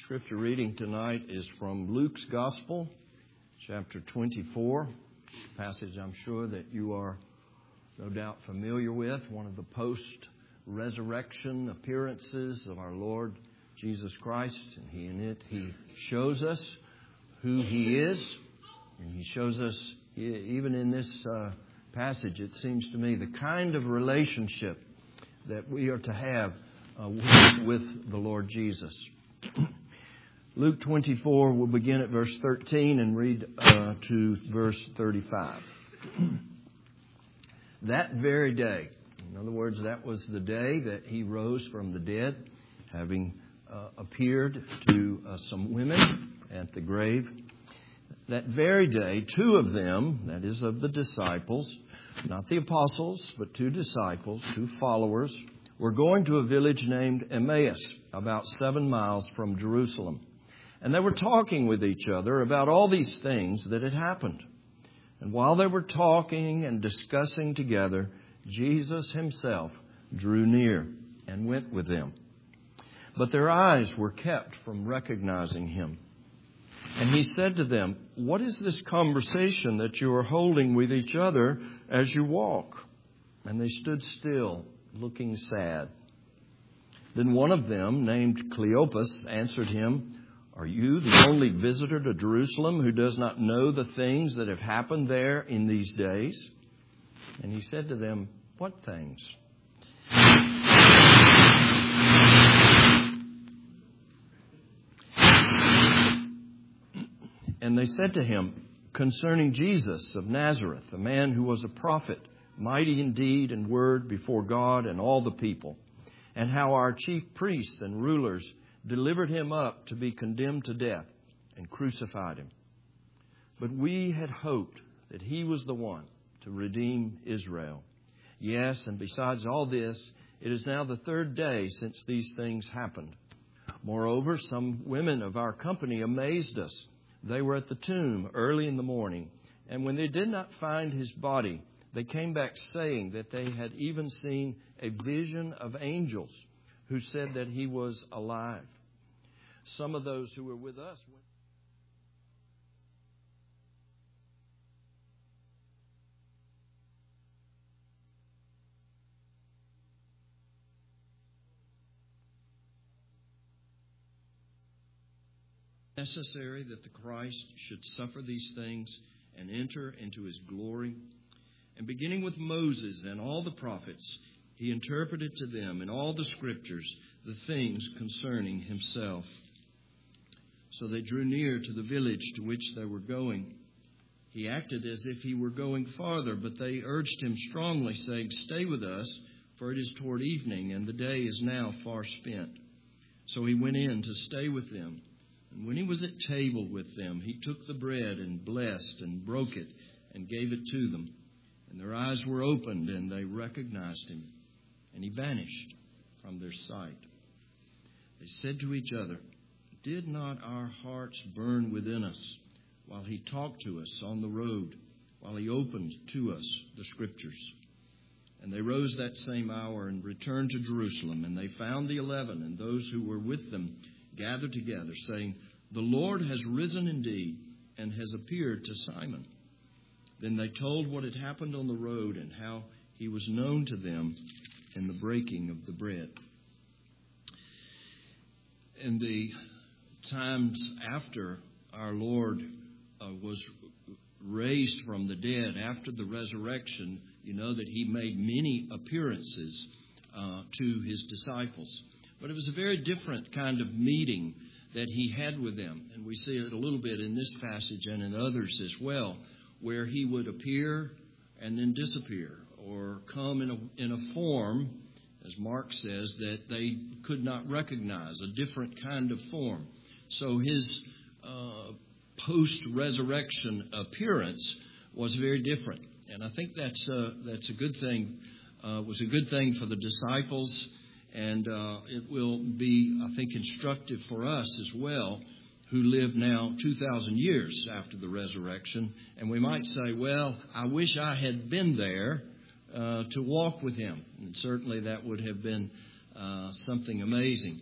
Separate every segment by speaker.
Speaker 1: Scripture reading tonight is from Luke's Gospel, chapter 24, a passage I'm sure that you are no doubt familiar with, one of the post-resurrection appearances of our Lord Jesus Christ. And in it, He shows us who He is, and He shows us, even in this passage, it seems to me, the kind of relationship that we are to have with the Lord Jesus. Luke 24, we'll begin at verse 13 and read to verse 35. That very day, in other words, that was the day that He rose from the dead, having appeared to some women at the grave. That very day, two of them, that is of the disciples, not the apostles, but two disciples, two followers, were going to a village named Emmaus, about 7 miles from Jerusalem. And they were talking with each other about all these things that had happened. And while they were talking and discussing together, Jesus Himself drew near and went with them. But their eyes were kept from recognizing Him. And He said to them, "What is this conversation that you are holding with each other as you walk?" And they stood still, looking sad. Then one of them, named Cleopas, answered Him, "Are you the only visitor to Jerusalem who does not know the things that have happened there in these days?" And He said to them, "What things?" And they said to Him, "Concerning Jesus of Nazareth, a man who was a prophet, mighty in deed and word before God and all the people, and how our chief priests and rulers delivered Him up to be condemned to death and crucified Him. But we had hoped that He was the one to redeem Israel. Yes, and besides all this, it is now the third day since these things happened. Moreover, some women of our company amazed us. They were at the tomb early in the morning, and when they did not find His body, they came back saying that they had even seen a vision of angels who said that He was alive. Some of those who were with us went." Necessary that the Christ should suffer these things and enter into His glory. And beginning with Moses and all the prophets, He interpreted to them in all the Scriptures the things concerning Himself. So they drew near to the village to which they were going. He acted as if He were going farther, but they urged Him strongly, saying, "Stay with us, for it is toward evening, and the day is now far spent." So He went in to stay with them. And when He was at table with them, He took the bread and blessed and broke it and gave it to them. And their eyes were opened, and they recognized Him. And He vanished from their sight. They said to each other, "Did not our hearts burn within us while He talked to us on the road, while He opened to us the Scriptures?" And they rose that same hour and returned to Jerusalem. And they found the 11 and those who were with them gathered together, saying, "The Lord has risen indeed and has appeared to Simon." Then they told what had happened on the road and how He was known to them in the breaking of the bread. In the times after our Lord was raised from the dead, after the resurrection, you know that He made many appearances to His disciples. But it was a very different kind of meeting that He had with them. And we see it a little bit in this passage and in others as well, where He would appear and then disappear, or come in a form, as Mark says, that they could not recognize, a different kind of form. So His post-resurrection appearance was very different. And I think that's a good thing. Was a good thing for the disciples. And it will be, I think, instructive for us as well, who live now 2,000 years after the resurrection. And we might say, well, I wish I had been there to walk with Him. And certainly that would have been something amazing.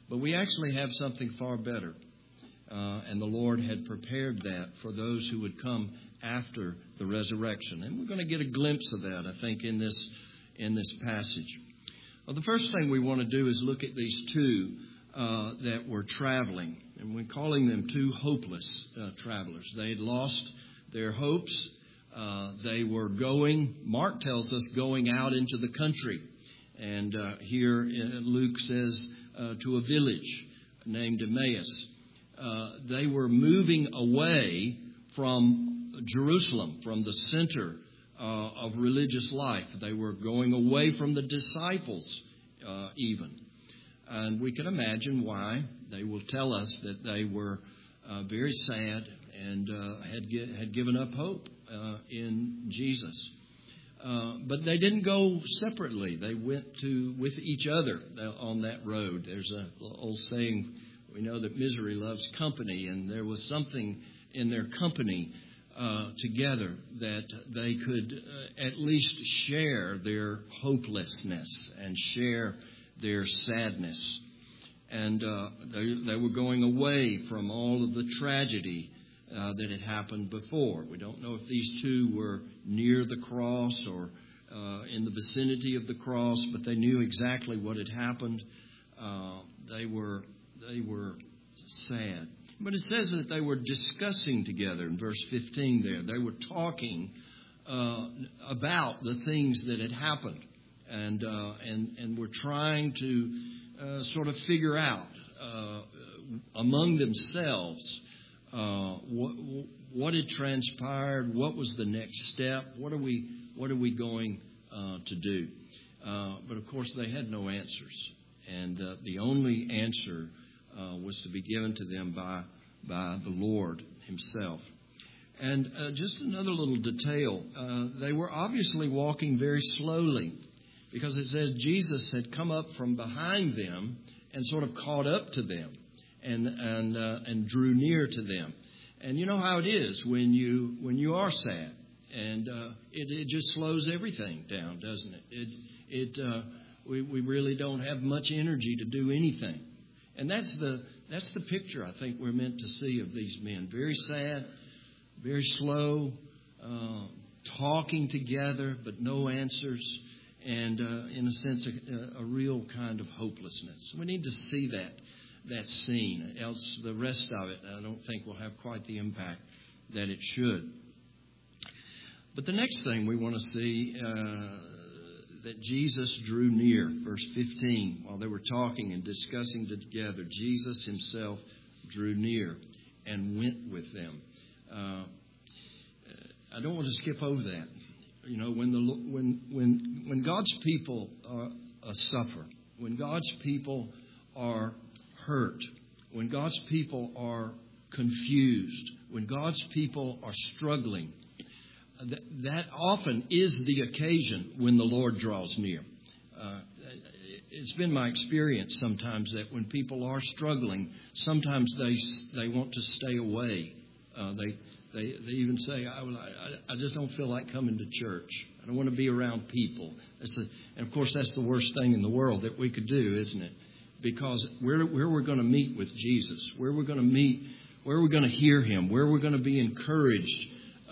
Speaker 1: But we actually have something far better. And the Lord had prepared that for those who would come after the resurrection. And we're going to get a glimpse of that, I think, in this passage. Well, the first thing we want to do is look at these two that were traveling. And we're calling them two hopeless travelers. They had lost their hopes. They were going, Mark tells us, going out into the country. And here Luke says to a village named Emmaus. They were moving away from Jerusalem, from the center of religious life. They were going away from the disciples even. And we can imagine why. They will tell us that they were very sad and had given up hope in Jesus. But they didn't go separately. They went with each other on that road. There's an old saying, we know that misery loves company, and there was something in their company together that they could at least share their hopelessness and share their sadness. And they were going away from all of the tragedy that had happened before. We don't know if these two were near the cross or in the vicinity of the cross, but they knew exactly what had happened. They were sad. But it says that they were discussing together in verse 15 there. They were talking about the things that had happened and were trying to sort of figure out among themselves what had transpired, what was the next step, what are we going to do? But of course they had no answers, and the only answer was to be given to them by the Lord Himself. And just another little detail, they were obviously walking very slowly, because it says Jesus had come up from behind them and sort of caught up to them and drew near to them. And you know how it is when you are sad, and it just slows everything down, doesn't it? We really don't have much energy to do anything. And that's the picture I think we're meant to see of these men. Very sad, very slow, talking together, but no answers, and in a sense, a real kind of hopelessness. We need to see that scene, else the rest of it, I don't think, will have quite the impact that it should. But the next thing we want to see, that Jesus drew near. Verse 15, while they were talking and discussing together, Jesus Himself drew near and went with them. I don't want to skip over that. You know, when God's people suffer, when God's people are hurt, when God's people are confused, when God's people are struggling, that often is the occasion when the Lord draws near. It's been my experience sometimes that when people are struggling, sometimes they want to stay away. They even say, I just don't feel like coming to church. I don't want to be around people. And of course, that's the worst thing in the world that we could do, isn't it? Because where we're going to meet with Jesus, where we're going to meet, where we're going to hear Him, where we're going to be encouraged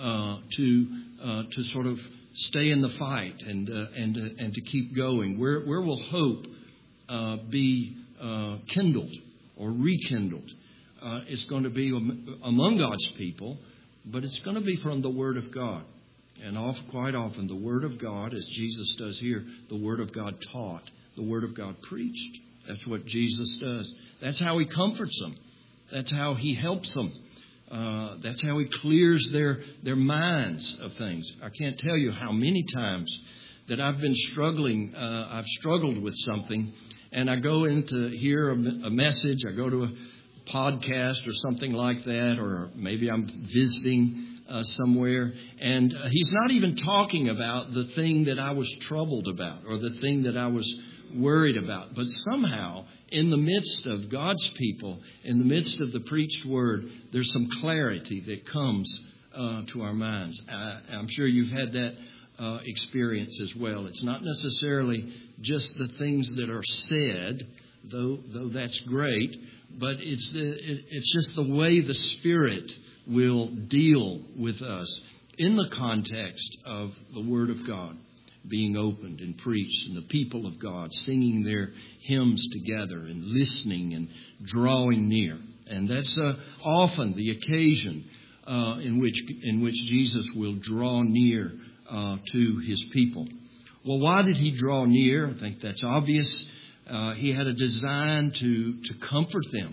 Speaker 1: to sort of stay in the fight and to keep going. Where will hope be kindled or rekindled? It's going to be among God's people, but it's going to be from the Word of God. And quite often the Word of God, as Jesus does here, the Word of God taught, the Word of God preached. That's what Jesus does. That's how He comforts them. That's how He helps them. That's how He clears their minds of things. I can't tell you how many times that I've been struggling. I've struggled with something, and I go in to hear a message. I go to a podcast or something like that, or maybe I'm visiting somewhere, and he's not even talking about the thing that I was troubled about or the thing that I was worried about. But somehow, in the midst of God's people, in the midst of the preached word, there's some clarity that comes to our minds. I'm sure you've had that experience as well. It's not necessarily just the things that are said though that's great, but it's just the way the Spirit will deal with us in the context of the Word of God being opened and preached, and the people of God singing their hymns together and listening and drawing near. And that's often the occasion in which Jesus will draw near to His people. Well, why did He draw near? I think that's obvious. He had a design to comfort them,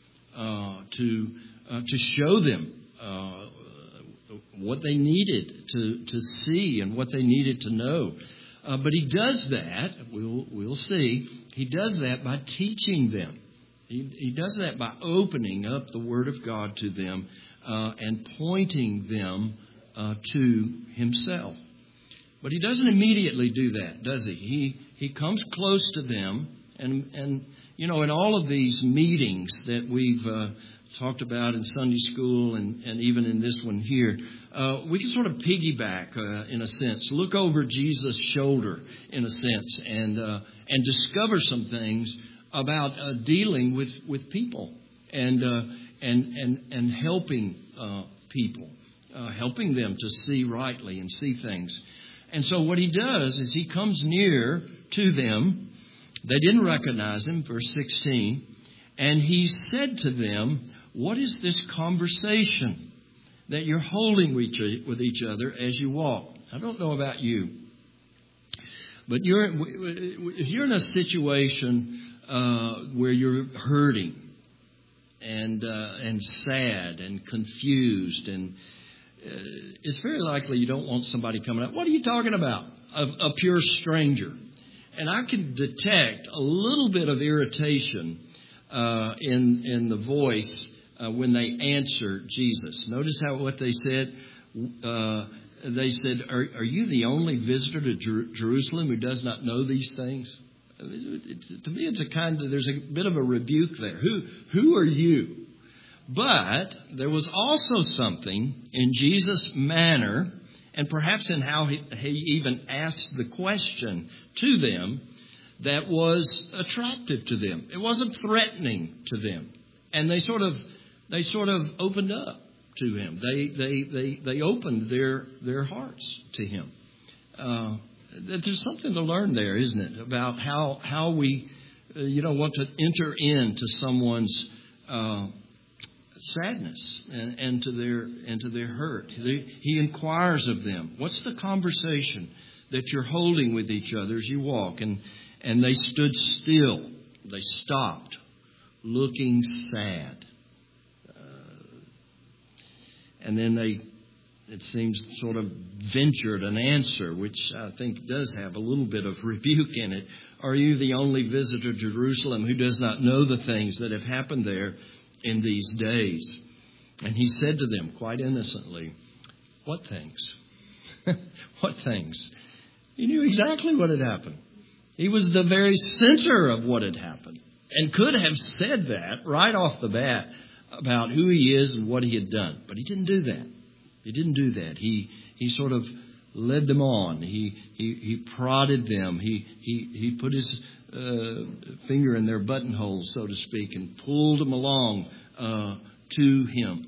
Speaker 1: to show them what they needed to see and what they needed to know. But He does that, we'll see, He does that by teaching them. He does that by opening up the Word of God to them and pointing them to Himself. But He doesn't immediately do that, does He? He comes close to them, and you know, in all of these meetings that we've talked about in Sunday school and even in this one here, we can sort of piggyback in a sense, look over Jesus' shoulder in a sense, and discover some things about dealing with people and helping people, helping them to see rightly and see things. And so what He does is He comes near to them. They didn't recognize Him, verse 16. And He said to them, "What is this conversation that you're holding with each other as you walk?" I don't know about you, but if you're in a situation where you're hurting and sad and confused, and it's very likely you don't want somebody coming up, "What are you talking about?" A pure stranger. And I can detect a little bit of irritation in the voice when they answer Jesus. Notice what they said. They said, "Are you the only visitor to Jerusalem who does not know these things?" To me, there's a bit of a rebuke there. Who are you? But there was also something in Jesus' manner, and perhaps in how he even asked the question to them, that was attractive to them. It wasn't threatening to them, and they sort of opened up to Him. They opened their hearts to Him. There's something to learn there, isn't it, about how we want to enter into someone's sadness and to their hurt. He inquires of them, "What's the conversation that you're holding with each other as you walk?" And they stood still. They stopped, looking sad. And then it seems, sort of ventured an answer, which I think does have a little bit of rebuke in it. "Are you the only visitor to Jerusalem who does not know the things that have happened there in these days?" And He said to them quite innocently, "What things?" What things? He knew exactly what had happened. He was the very center of what had happened, and could have said that right off the bat about who He is and what He had done. But He didn't do that. He didn't do that. He sort of led them on. He prodded them. He put His finger in their buttonholes, so to speak, and pulled them along to Him.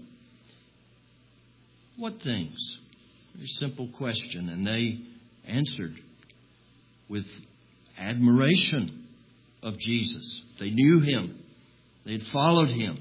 Speaker 1: What things? Very simple question. And they answered with admiration of Jesus. They knew Him. They had followed Him.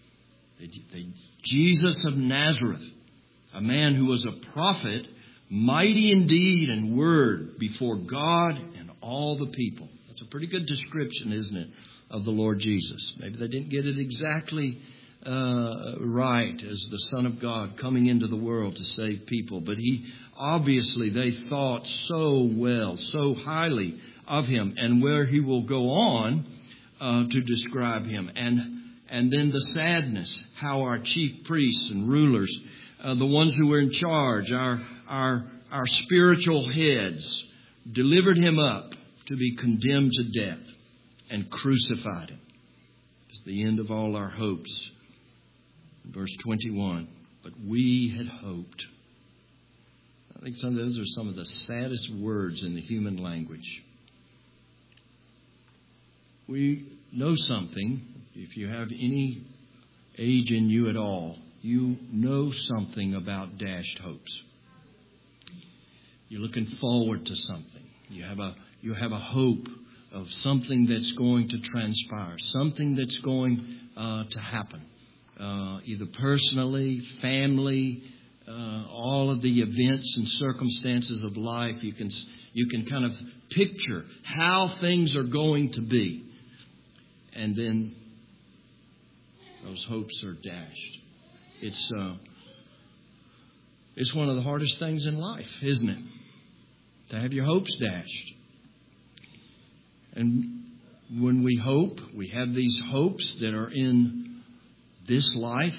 Speaker 1: Jesus of Nazareth, a man who was a prophet, mighty in deed and word before God and all the people. That's a pretty good description, isn't it, of the Lord Jesus? Maybe they didn't get it exactly right as the Son of God coming into the world to save people. But they thought so well, so highly of Him, and where He will go on to describe Him. And then the sadness, how our chief priests and rulers, the ones who were in charge, our spiritual heads, delivered Him up to be condemned to death and crucified Him. It's the end of all our hopes. Verse 21, "But we had hoped." I think those are some of the saddest words in the human language. We know something, if you have any age in you at all, you know something about dashed hopes. You're looking forward to something. You have a hope of something that's going to transpire, something that's going to happen, either personally, family, all of the events and circumstances of life. You can kind of picture how things are going to be, and then those hopes are dashed. It's one of the hardest things in life, isn't it? To have your hopes dashed. And when we hope, we have these hopes that are in this life,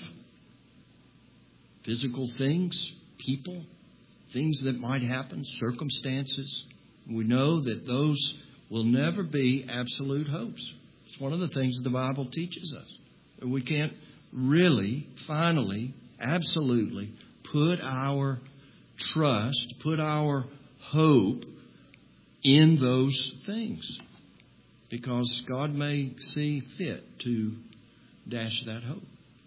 Speaker 1: physical things, people, things that might happen, circumstances. We know that those will never be absolute hopes. It's one of the things that the Bible teaches us. That we can't really, finally, absolutely put our trust, put our hope in those things. Because God may see fit to dash that hope.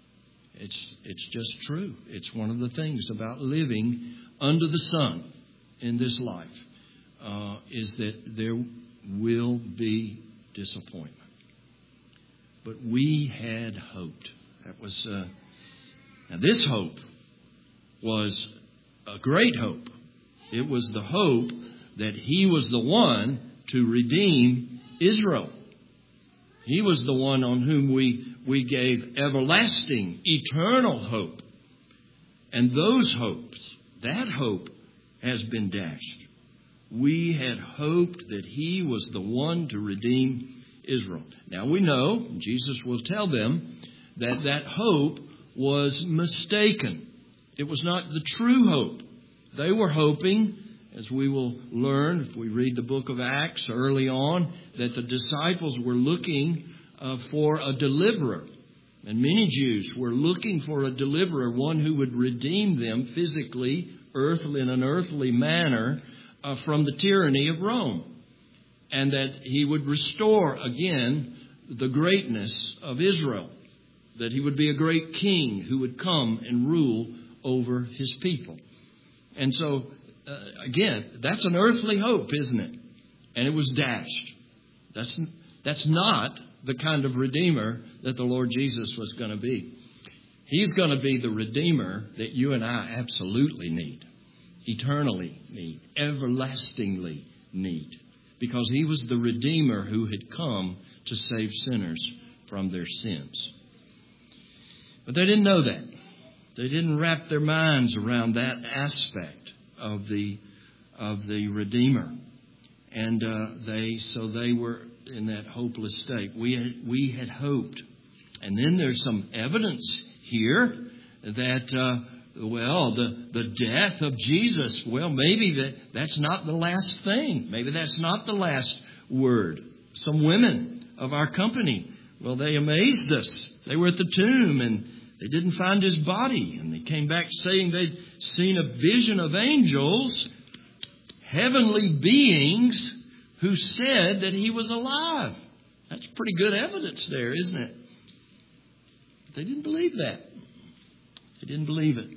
Speaker 1: It's just true. It's one of the things about living under the sun in this life, is that there will be disappointment. But we had hoped. That was now this hope was a great hope. It was the hope that He was the one to redeem Israel. He was the one on whom we gave everlasting, eternal hope. And those hopes, that hope has been dashed. We had hoped that He was the one to redeem Israel. Now we know, Jesus will tell them, that that hope was mistaken. It was not the true hope. They were hoping, as we will learn if we read the book of Acts early on, that the disciples were looking for a deliverer. And many Jews were looking for a deliverer, one who would redeem them physically, in an earthly manner, from the tyranny of Rome. And that He would restore again the greatness of Israel. That He would be a great king who would come and rule over His people. And so, again, that's an earthly hope, isn't it? And it was dashed. That's not the kind of Redeemer that the Lord Jesus was going to be. He's going to be the Redeemer that you and I absolutely need, eternally need, everlastingly need. Because He was the Redeemer who had come to save sinners from their sins. But they didn't know that. They didn't wrap their minds around that aspect of the Redeemer. And they were in that hopeless state. We had hoped. And then there's some evidence here that, the death of Jesus, maybe that's not the last thing. Maybe that's not the last word. Some women of our company, they amazed us. They were at the tomb and they didn't find His body. And they came back saying they'd seen a vision of angels, heavenly beings, who said that He was alive. That's pretty good evidence there, isn't it? But they didn't believe that. They didn't believe it.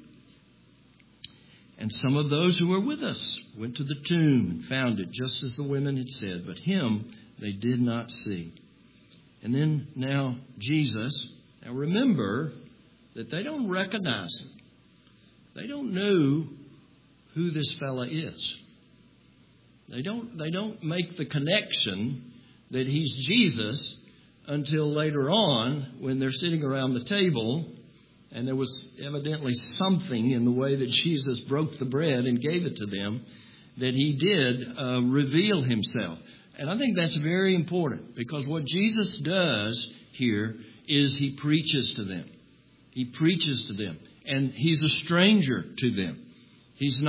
Speaker 1: And some of those who were with us went to the tomb and found it just as the women had said. But Him they did not see. And then now Jesus. Now remember that they don't recognize Him. They don't know who this fella is. They don't make the connection that He's Jesus until later on when they're sitting around the table. And there was evidently something in the way that Jesus broke the bread and gave it to them that He did reveal Himself. And I think that's very important because what Jesus does here is He preaches to them. He preaches to them. And He's a stranger to them. This is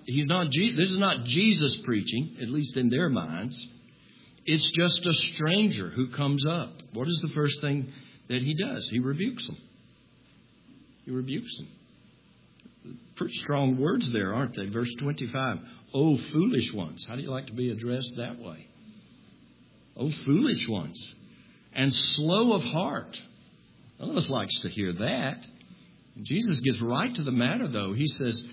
Speaker 1: not Jesus preaching, at least in their minds. It's just a stranger who comes up. What is the first thing that He does? He rebukes them. He rebukes them. Pretty strong words there, aren't they? Verse 25. Oh, foolish ones. How do you like to be addressed that way? Oh, foolish ones. and slow of heart. None of us likes to hear that. Jesus gets right to the matter, though. He says,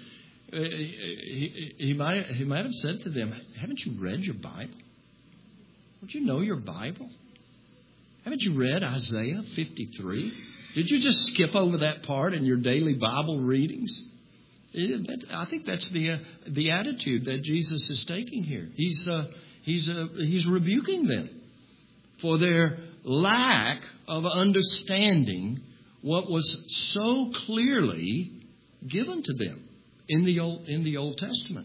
Speaker 1: he might have said to them, haven't you read your Bible? Don't you know your Bible? Haven't you read Isaiah 53? Did you just skip over that part in your daily Bible readings? I think that's the attitude that Jesus is taking here. He's rebuking them for their lack of understanding what was so clearly given to them in the Old Testament.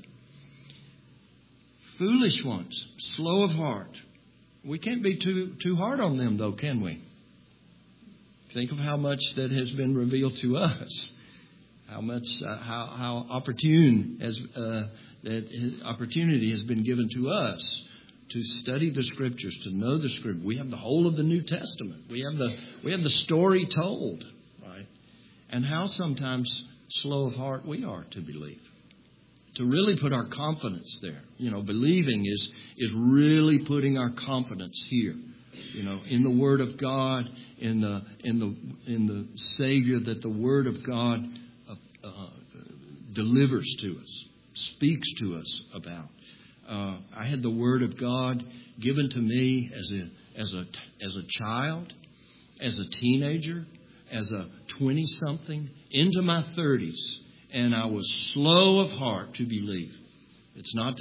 Speaker 1: Foolish ones, slow of heart. We can't be too hard on them, though, can we? Think of how much that has been revealed to us. How much, how opportunity has been given to us to study the Scriptures, to know the Scripture. We have the whole of the New Testament. We have the story told, right? And how sometimes slow of heart we are to believe, to really put our confidence there. Believing is really putting our confidence here, in the Word of God, in the Savior that the Word of God delivers to us, speaks to us about. I had the Word of God given to me as a child, as a teenager, as a 20-something, into my 30s, and I was slow of heart to believe. It's not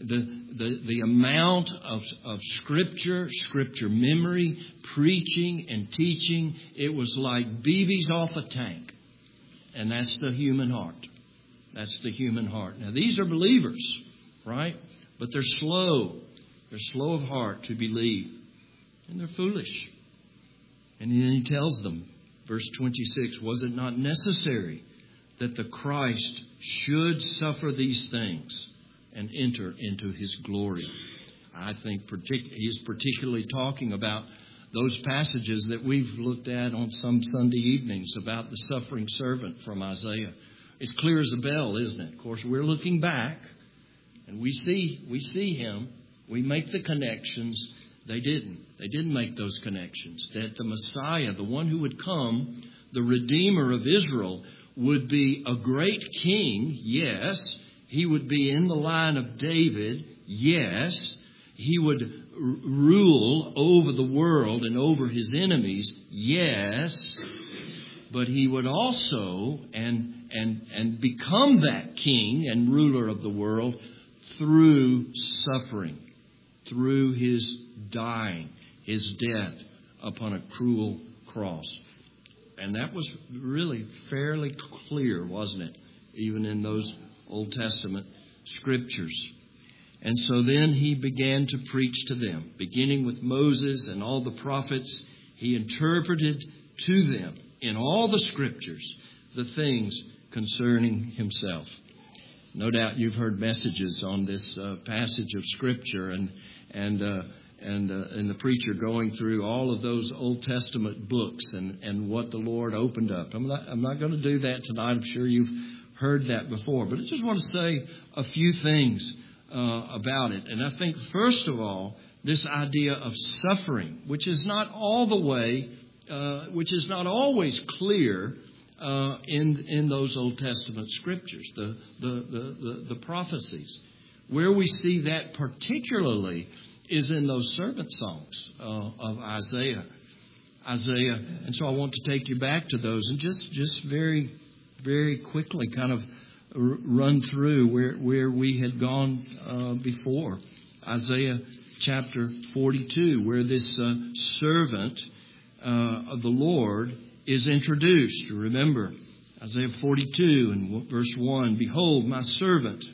Speaker 1: the amount of Scripture memory, preaching and teaching. It was like BBs off a tank. And that's the human heart. That's the human heart. Now, these are believers, right? But they're slow. They're slow of heart to believe. And they're foolish. And then he tells them, verse 26, was it not necessary that the Christ should suffer these things and enter into His glory? I think he's particularly talking about those passages that we've looked at on some Sunday evenings about the suffering servant from Isaiah. It's clear as a bell, isn't it? Of course, we're looking back, and we see him. We make the connections. They didn't. They didn't make those connections. That the Messiah, the one who would come, the Redeemer of Israel, would be a great king, yes. He would be in the line of David, yes. He would rule over the world and over his enemies, yes. But he would also and become that king and ruler of the world through suffering, through his dying, his death upon a cruel cross. And that was really fairly clear, wasn't it? Even in those Old Testament Scriptures. And so then he began to preach to them, beginning with Moses and all the prophets. He interpreted to them in all the Scriptures the things concerning himself. No doubt you've heard messages on this passage of Scripture and the preacher going through all of those Old Testament books and what the Lord opened up. I'm not going to do that tonight. I'm sure you've heard that before. But I just want to say a few things about it. And I think, first of all, this idea of suffering, which is not all the way, which is not always clear in those Old Testament Scriptures, the prophecies. Where we see that particularly is in those servant songs of Isaiah. And so I want to take you back to those and just very, very quickly kind of run through where we had gone before. Isaiah chapter 42, where this servant of the Lord is introduced. Remember, Isaiah 42 and verse 1, behold, my servant,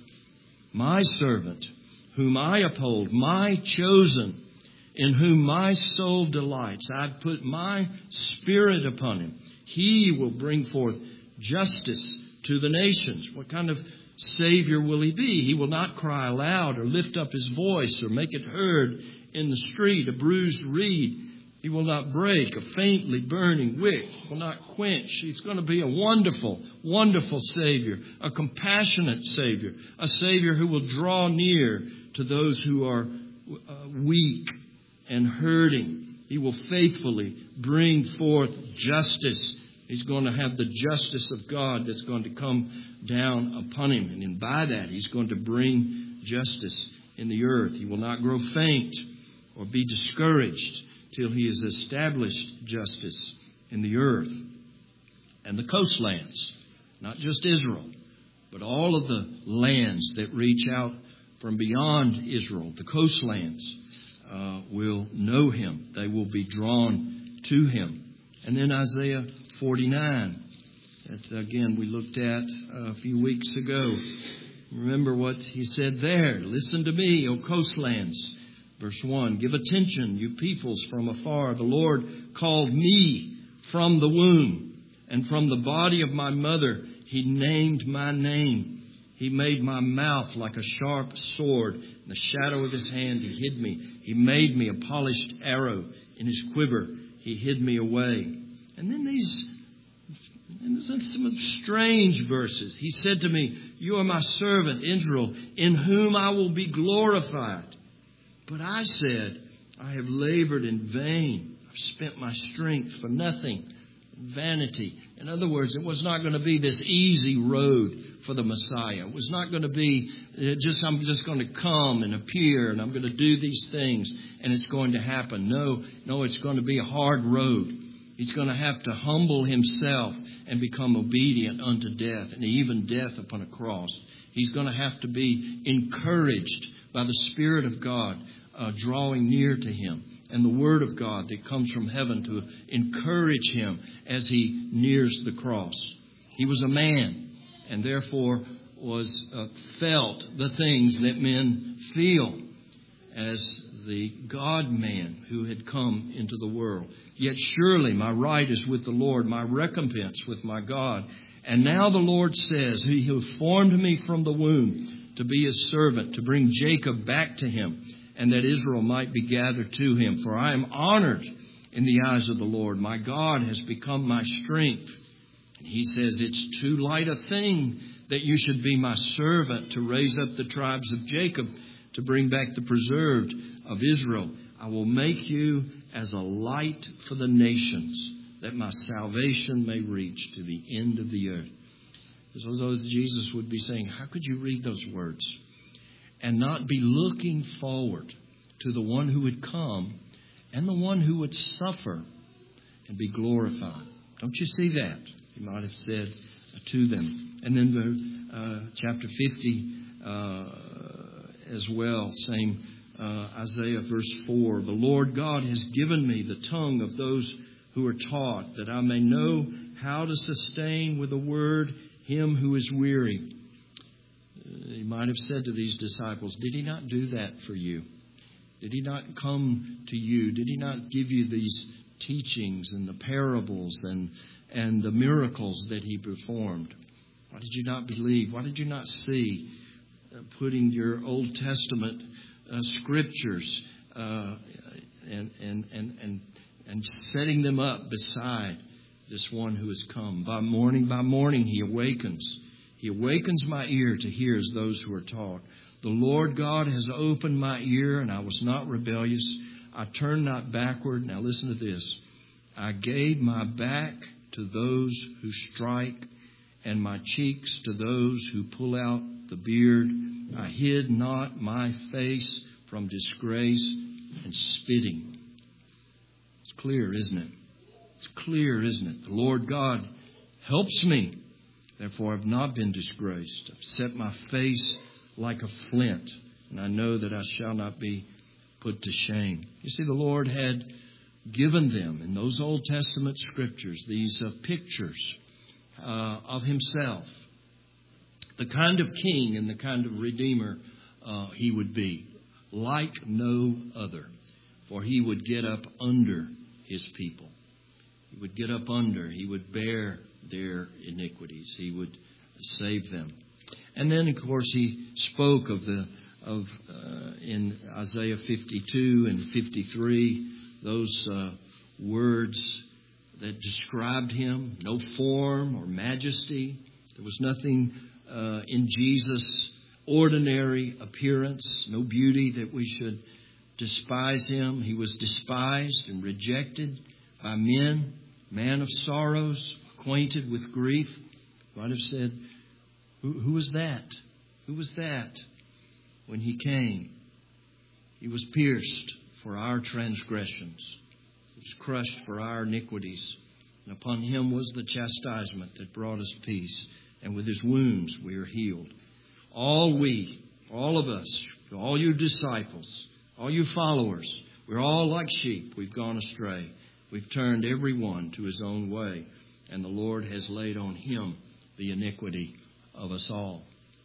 Speaker 1: whom I uphold, my chosen, in whom my soul delights. I've put my spirit upon him. He will bring forth justice to the nations. What kind of Savior will he be? He will not cry aloud or lift up his voice or make it heard in the street. A bruised reed he will not break. A faintly burning wick will not quench. He's going to be a wonderful, wonderful Savior, a compassionate Savior, a Savior who will draw near to those who are weak and hurting He will faithfully bring forth justice. He's going to have the justice of God that's going to come down upon him. And by that, he's going to bring justice in the earth. He will not grow faint or be discouraged till he has established justice in the earth. And the coastlands, not just Israel, but all of the lands that reach out from beyond Israel, the coastlands, will know him. They will be drawn to him. And then Isaiah 49, that again we looked at a few weeks ago. Remember what he said there. Listen to me, O coastlands. Verse 1, give attention, you peoples from afar. The Lord called me from the womb, and from the body of my mother he named my name. He made my mouth like a sharp sword. In the shadow of his hand he hid me. He made me a polished arrow. In his quiver he hid me away. And then some strange verses. He said to me, you are my servant Israel, in whom I will be glorified. But I said, I have labored in vain. I've spent my strength for nothing. Vanity. In other words, it was not going to be this easy road for the Messiah. It was not going to be I'm just going to come and appear and I'm going to do these things and it's going to happen. No, it's going to be a hard road. He's going to have to humble himself and become obedient unto death, and even death upon a cross. He's going to have to be encouraged by the Spirit of God drawing near to him, and the Word of God that comes from heaven to encourage him as he nears the cross. He was a man, and therefore was felt the things that men feel as the God-man who had come into the world. Yet surely my right is with the Lord, my recompense with my God. And now the Lord says, He who formed me from the womb to be his servant, to bring Jacob back to him, and that Israel might be gathered to him. For I am honored in the eyes of the Lord. My God has become my strength. And he says, it's too light a thing that you should be my servant to raise up the tribes of Jacob, to bring back the preserved of Israel. I will make you as a light for the nations, that my salvation may reach to the end of the earth. So those Jesus would be saying, how could you read those words and not be looking forward to the one who would come and the one who would suffer and be glorified? Don't you see that? He might have said to them. And then chapter 50 as well, same Isaiah verse 4. The Lord God has given me the tongue of those who are taught, that I may know how to sustain with a word him who is weary. He might have said to these disciples, did he not do that for you? Did he not come to you? Did he not give you these teachings and the parables and the miracles that he performed? Why did you not believe? Why did you not see? Putting your Old Testament scriptures and setting them up beside this one who has come. By morning, he awakens. He awakens my ear to hear as those who are taught. The Lord God has opened my ear, and I was not rebellious. I turned not backward. Now listen to this. I gave my back to those who strike, and my cheeks to those who pull out the beard. I hid not my face from disgrace and spitting. It's clear, isn't it? It's clear, isn't it? The Lord God helps me. Therefore, I've not been disgraced. I've set my face like a flint, and I know that I shall not be put to shame. You see, the Lord had given them in those Old Testament scriptures these pictures of himself, the kind of king and the kind of redeemer he would be, like no other. For he would get up under his people. He would get up under. He would bear their iniquities. He would save them. And then, of course, he spoke in Isaiah 52 and 53, those words that described him. No form or majesty. There was nothing in Jesus' ordinary appearance. No beauty that we should despise him. He was despised and rejected by men, man of sorrows, acquainted with grief. Might have said, who was that? Who was that when he came? He was pierced for our transgressions. He was crushed for our iniquities. And upon him was the chastisement that brought us peace. And with his wounds we are healed. All of us, all you disciples, all you followers, we're all like sheep. We've gone astray. We've turned every one to his own way. And the Lord has laid on him the iniquity of us all.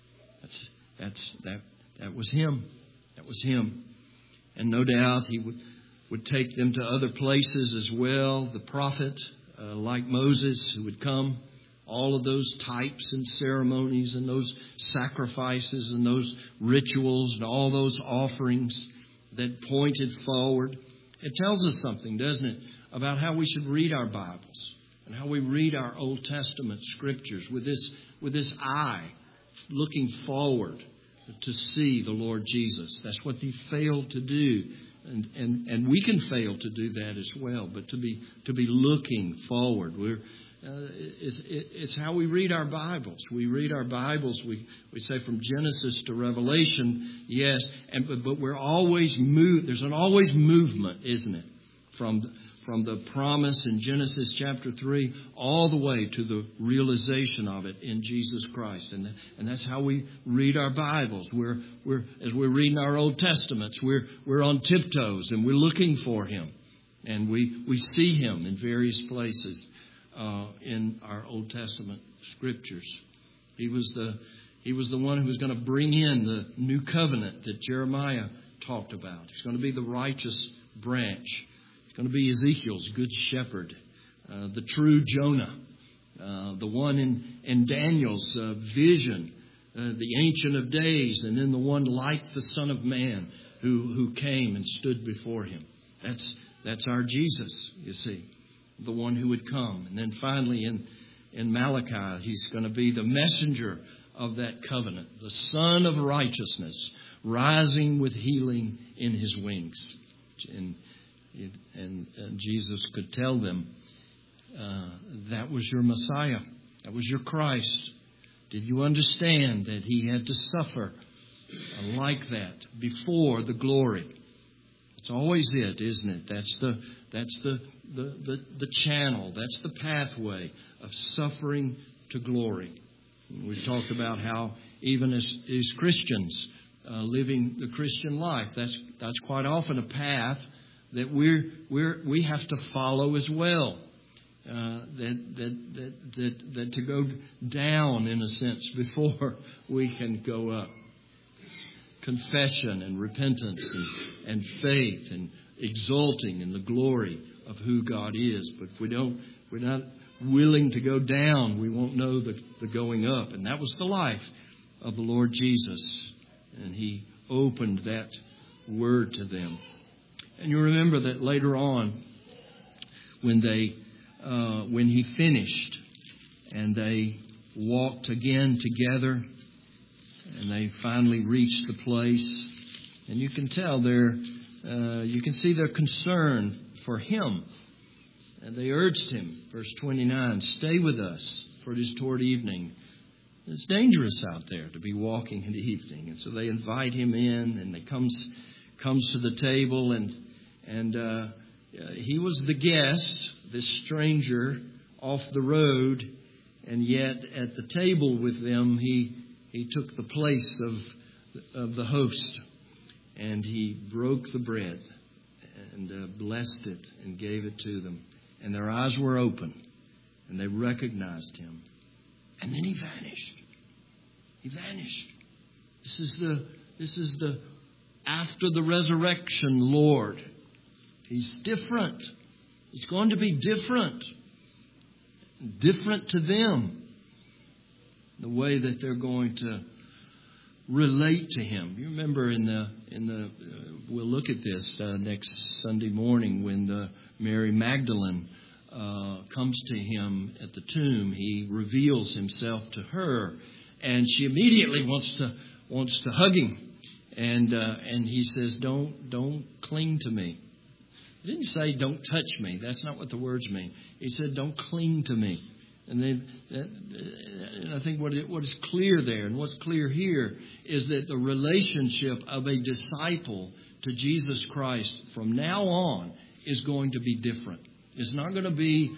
Speaker 1: That was him. That was him. And no doubt he would take them to other places as well. The prophet, like Moses, who would come. All of those types and ceremonies and those sacrifices and those rituals and all those offerings that pointed forward. It tells us something, doesn't it, about how we should read our Bibles and how we read our Old Testament scriptures with this eye looking forward to see the Lord Jesus. That's what he failed to do. And we can fail to do that as well, but to be looking forward. It's how we read our Bibles. We read our Bibles. We say from Genesis to Revelation, yes, but we're always moved. There's an always movement, isn't it, from the promise in Genesis chapter 3 all the way to the realization of it in Jesus Christ. And that's how we read our Bibles. As we're reading our Old Testaments, we're on tiptoes and we're looking for him. And we see him in various places in our Old Testament scriptures. He was the one who was going to bring in the new covenant that Jeremiah talked about. He's going to be the righteous branch. Going to be Ezekiel's good shepherd, the true Jonah, the one in Daniel's vision, the Ancient of Days, and then the one like the Son of Man who came and stood before him. That's our Jesus, you see, the one who would come. And then finally in Malachi, he's going to be the messenger of that covenant, the Son of Righteousness, rising with healing in his wings. And Jesus could tell them, that was your Messiah. That was your Christ. Did you understand that he had to suffer like that before the glory? It's always it, isn't it? That's the channel. That's the pathway of suffering to glory. We've talked about how even as Christians living the Christian life, that's quite often a path that we have to follow as well. That to go down in a sense before we can go up. Confession and repentance and faith and exulting in the glory of who God is. But if we're not willing to go down, we won't know the going up. And that was the life of the Lord Jesus. And he opened that word to them. And you remember that later on, when he finished, and they walked again together, and they finally reached the place, and you can tell you can see their concern for him. And they urged him, verse 29, "Stay with us, for it is toward evening." It's dangerous out there to be walking in the evening, and so they invite him in, and he comes to the table, and he was the guest, this stranger off the road, and yet at the table with them, he took the place of the host, and he broke the bread and blessed it and gave it to them, and their eyes were open, and they recognized him, and then he vanished. He vanished. This is the after the resurrection Lord. He's different. He's going to be different. Different to them. The way that they're going to relate to him. You remember we'll look at this next Sunday morning when Mary Magdalene comes to him at the tomb. He reveals himself to her, and she immediately wants to hug him And he says, don't cling to me. He didn't say, don't touch me. That's not what the words mean. He said, don't cling to me. And I think what is clear there and what's clear here is that the relationship of a disciple to Jesus Christ from now on is going to be different. It's not going to be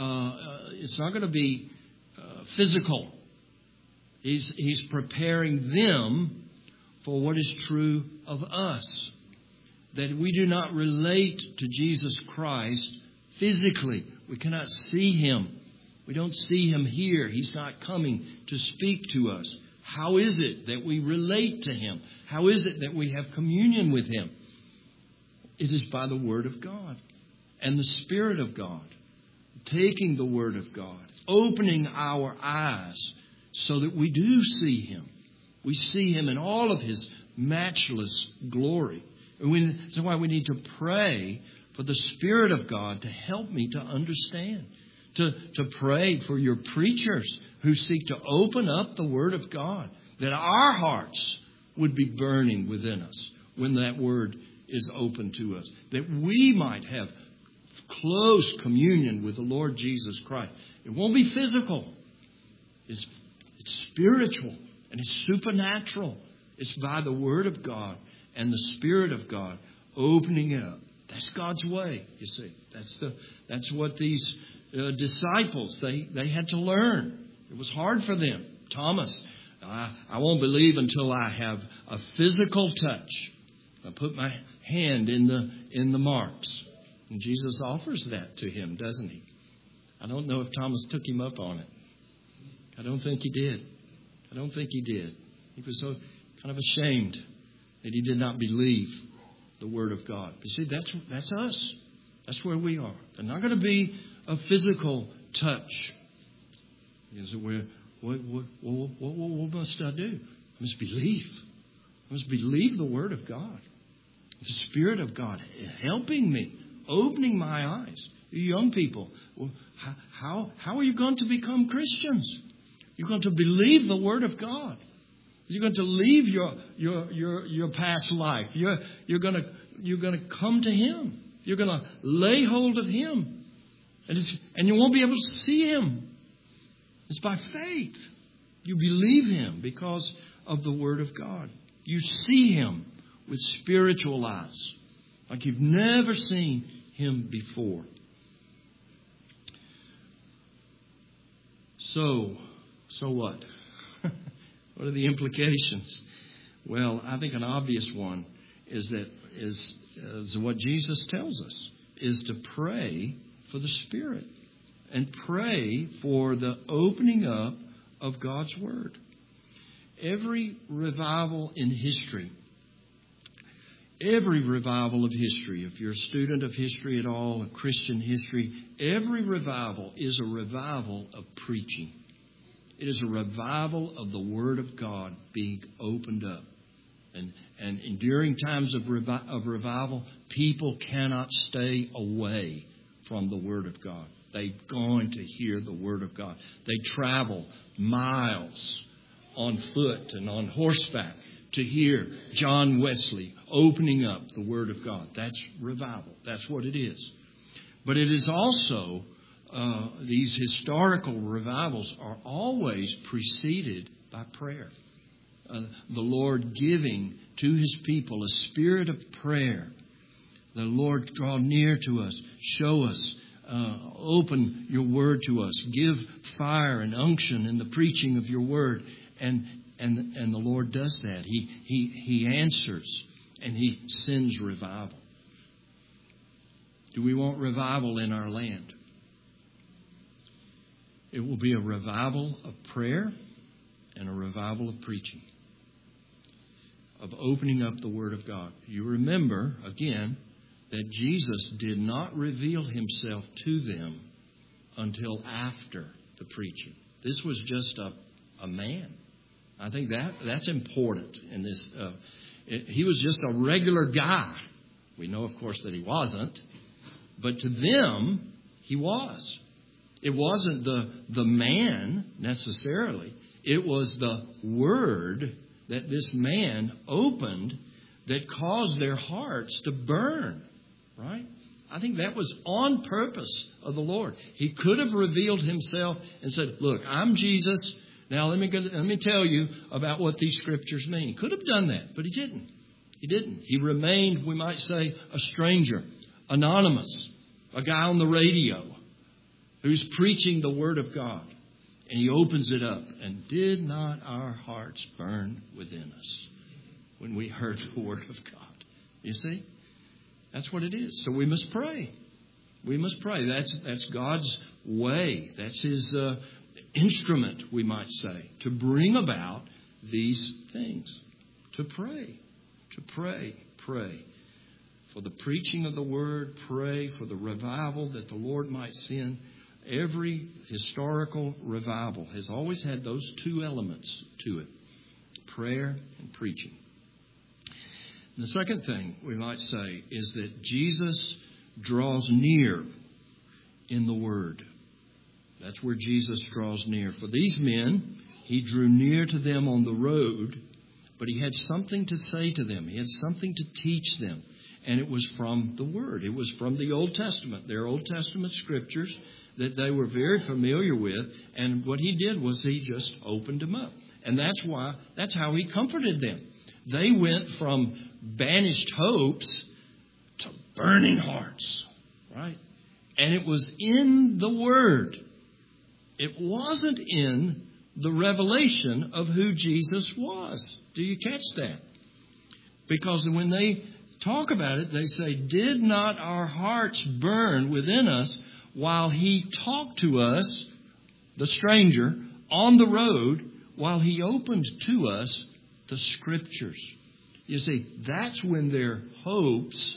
Speaker 1: physical. He's preparing them for what is true of us. That we do not relate to Jesus Christ physically. We cannot see Him. We don't see Him here. He's not coming to speak to us. How is it that we relate to Him? How is it that we have communion with Him? It is by the Word of God and the Spirit of God. Taking the Word of God. Opening our eyes so that we do see Him. We see Him in all of His matchless glory. That's why we need to pray for the Spirit of God to help me to understand. To pray for your preachers who seek to open up the Word of God. That our hearts would be burning within us when that Word is open to us. That we might have close communion with the Lord Jesus Christ. It won't be physical. It's spiritual and it's supernatural. It's by the Word of God and the Spirit of God opening it up. That's God's way, you see. That's what these disciples, they had to learn. It was hard for them. Thomas, I won't believe until I have a physical touch. I put my hand in the marks. And Jesus offers that to him, doesn't He? I don't know if Thomas took Him up on it. I don't think he did. He was so kind of ashamed that he did not believe the Word of God. You see, that's us. That's where we are. There's not going to be a physical touch. What must I do? I must believe. I must believe the Word of God. The Spirit of God helping me, opening my eyes. You young people, how are you going to become Christians? You're going to believe the Word of God. You're going to leave your past life. You're going to come to Him. You're going to lay hold of Him, and you won't be able to see Him. It's by faith. You believe Him because of the Word of God. You see Him with spiritual eyes, like you've never seen Him before. So what? What are the implications? Well, I think an obvious one is what Jesus tells us, is to pray for the Spirit and pray for the opening up of God's Word. Every revival in history, every revival of history, if you're a student of history at all, of Christian history, every revival is a revival of preaching. It is a revival of the Word of God being opened up. And during times of revival, people cannot stay away from the Word of God. They're going to hear the Word of God. They travel miles on foot and on horseback to hear John Wesley opening up the Word of God. That's revival. That's what it is. But it is also, these historical revivals are always preceded by prayer. The Lord giving to His people a spirit of prayer. The Lord draw near to us, show us, open your Word to us, give fire and unction in the preaching of your Word. And the Lord does that. He answers and He sends revival. Do we want revival in our land? It will be a revival of prayer and a revival of preaching, of opening up the Word of God. You remember, again, that Jesus did not reveal Himself to them until after the preaching. This was just a man. I think that's important in this. He was just a regular guy. We know, of course, that He wasn't. But to them, He was. It wasn't the man necessarily. It was the Word that this man opened that caused their hearts to burn, right? I think that was on purpose of the Lord. He could have revealed himself and said, look, I'm Jesus. Now let me tell you about what these scriptures mean. He could have done that, but he didn't. He didn't. He remained, we might say, a stranger, anonymous, a guy on the radio who's preaching the Word of God. And he opens it up. And did not our hearts burn within us when we heard the Word of God? You see? That's what it is. So we must pray. We must pray. That's God's way. That's His instrument, we might say, to bring about these things. To pray. To pray. Pray. For the preaching of the Word. Pray for the revival that the Lord might send. Every historical revival has always had those two elements to it. Prayer and preaching. And the second thing we might say is that Jesus draws near in the Word. That's where Jesus draws near. For these men, He drew near to them on the road, but He had something to say to them. He had something to teach them. And it was from the Word. It was from the Old Testament. Their Old Testament scriptures that they were very familiar with. And what He did was He just opened them up. And that's how He comforted them. They went from banished hopes to burning hearts, right? And it was in the Word. It wasn't in the revelation of who Jesus was. Do you catch that? Because when they talk about it, they say, did not our hearts burn within us while He talked to us, the stranger, on the road, while He opened to us the Scriptures? You see, that's when their hopes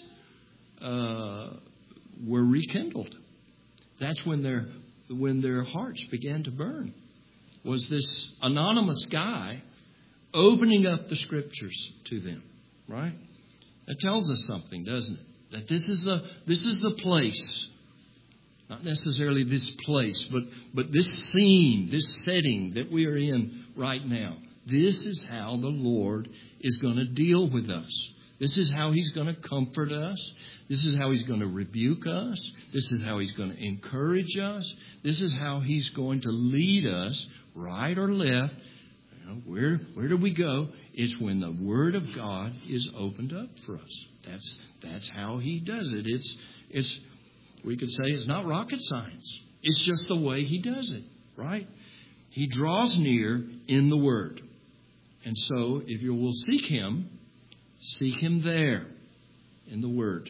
Speaker 1: were rekindled. That's when their hearts began to burn. Was this anonymous guy opening up the Scriptures to them, right? That tells us something, doesn't it? That this is the place. Not necessarily this place, but this scene, this setting that we are in right now. This is how the Lord is going to deal with us. This is how He's going to comfort us. This is how He's going to rebuke us. This is how He's going to encourage us. This is how He's going to lead us, right or left. Where do we go? It's when the Word of God is opened up for us. That's how He does it. It's we could say it's not rocket science. It's just the way He does it, right? He draws near in the Word. And so if you will seek Him there in the Word.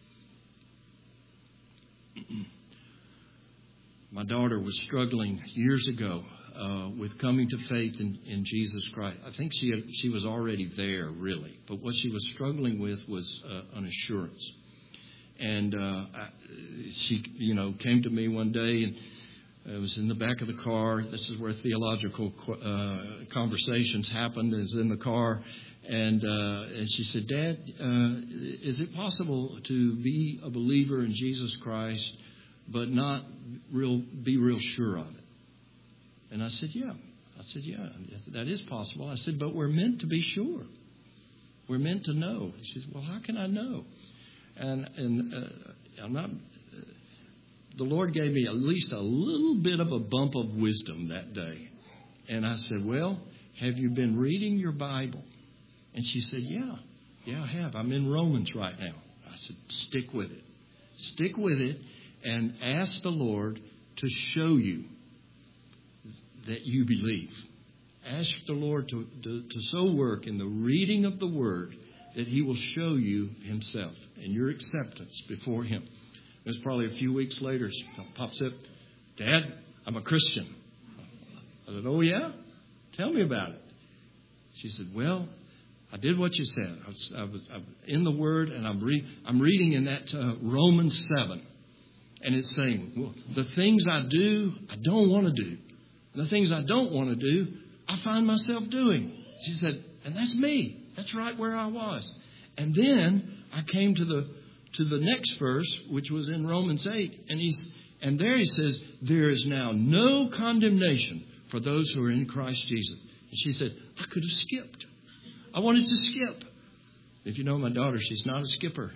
Speaker 1: My daughter was struggling years ago with coming to faith in Jesus Christ. I think she was already there, really. But what she was struggling with was an assurance. And she, came to me one day, and it was in the back of the car. This is where theological conversations happened. It was in the car. And she said, Dad, is it possible to be a believer in Jesus Christ but not be real sure of it? And I said, yeah. That is possible. I said, but we're meant to be sure. We're meant to know. She said, well, how can I know? And I'm not. The Lord gave me at least a little bit of a bump of wisdom that day. And I said, well, have you been reading your Bible? And she said, yeah, I have. I'm in Romans right now. I said, stick with it. Stick with it and ask the Lord to show you that you believe. Ask the Lord to so work in the reading of the Word that He will show you Himself and your acceptance before Him. It was probably a few weeks later, she pops up, Dad, I'm a Christian. I said, oh yeah? Tell me about it. She said, well, I did what you said. I'm in the Word, and I'm reading in that Romans 7. And it's saying, well, the things I do, I don't want to do. And the things I don't want to do, I find myself doing. She said, and that's me. That's right where I was. And then I came to the next verse, which was in Romans 8. And there he says, there is now no condemnation for those who are in Christ Jesus. And she said, I could have skipped. I wanted to skip. If you know my daughter, she's not a skipper.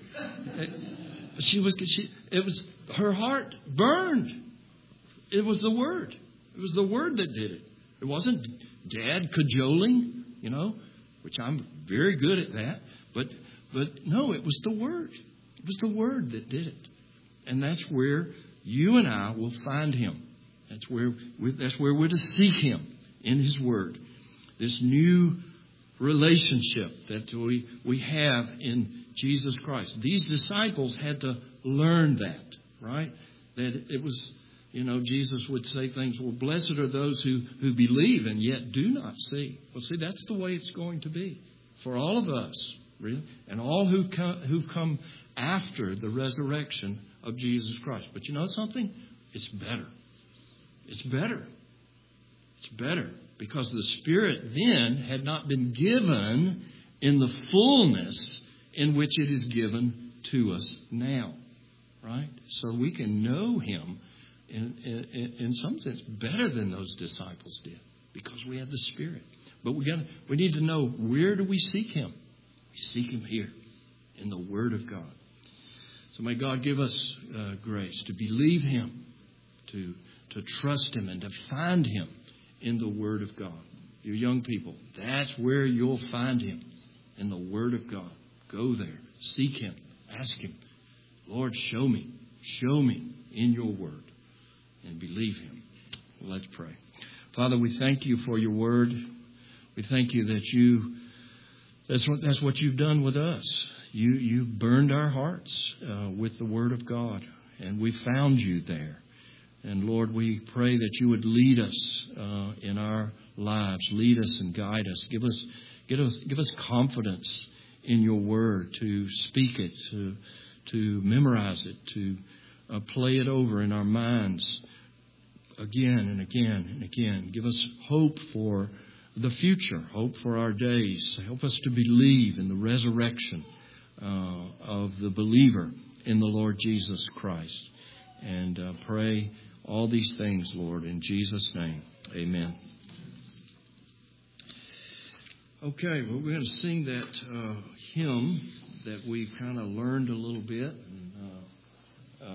Speaker 1: It was her heart burned. It was the Word. It was the Word that did it. It wasn't Dad cajoling, which I'm very good at that. But no, it was the Word. It was the Word that did it. And that's where you and I will find Him. That's where we're to seek Him in His Word. This new relationship that we have in Jesus Christ. These disciples had to learn that, right? That it was, Jesus would say things, well, blessed are those who believe and yet do not see. Well, see, that's the way it's going to be for all of us, really, and all who've come after the resurrection of Jesus Christ. But you know something? It's better. It's better. It's better because the Spirit then had not been given in the fullness in which it is given to us now, right? So we can know Him in some sense better than those disciples did because we have the Spirit. But we need to know, where do we seek Him? We seek Him here in the Word of God. So may God give us grace to believe Him, to trust Him, and to find Him in the Word of God. You young people, that's where you'll find Him, in the Word of God. Go there. Seek Him. Ask Him, Lord, show me in your Word, and believe Him. Well, let's pray. Father, we thank you for your Word. We thank you that that's what you've done with us. You burned our hearts with the Word of God, and we found you there. And Lord, we pray that you would lead us in our lives. Lead us and guide us. Give us confidence in your Word to speak it, to memorize it, to play it over in our minds again and again and again. Give us hope for the future, hope for our days. Help us to believe in the resurrection of the believer in the Lord Jesus Christ. And pray all these things, Lord, in Jesus' name. Amen. Okay, well, we're going to sing that hymn that we kind of learned a little bit.